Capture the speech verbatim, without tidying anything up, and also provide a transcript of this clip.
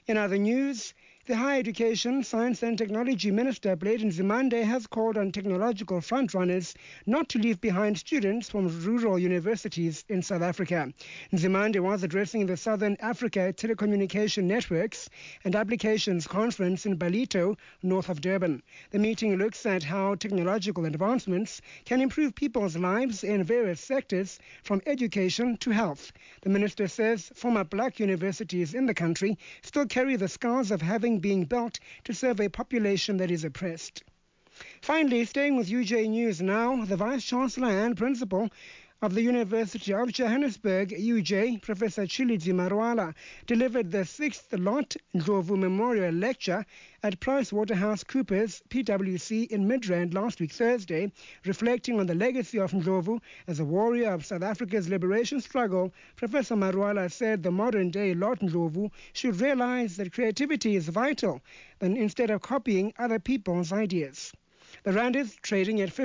In other news, the Higher Education, Science and Technology Minister Blade Nzimande has called on technological frontrunners not to leave behind students from rural universities in South Africa. Nzimande was addressing the Southern Africa Telecommunication Networks and Applications Conference in Balito, north of Durban. The meeting looks at how technological advancements can improve people's lives in various sectors, from education to health. The minister says former black universities in the country still carry the scars of having been built to serve a population that is oppressed. Finally, staying with U J News now, the Vice-Chancellor and Principal of the University of Johannesburg, U J, Professor Tshilidzi Marwala, delivered the sixth Lot Ndlovu Memorial Lecture at PricewaterhouseCoopers, P W C, in Midrand last week Thursday, reflecting on the legacy of Ndlovu as a warrior of South Africa's liberation struggle. Professor Marwala said the modern-day Lot Ndlovu should realize that creativity is vital, and instead of copying other people's ideas. The rand is trading at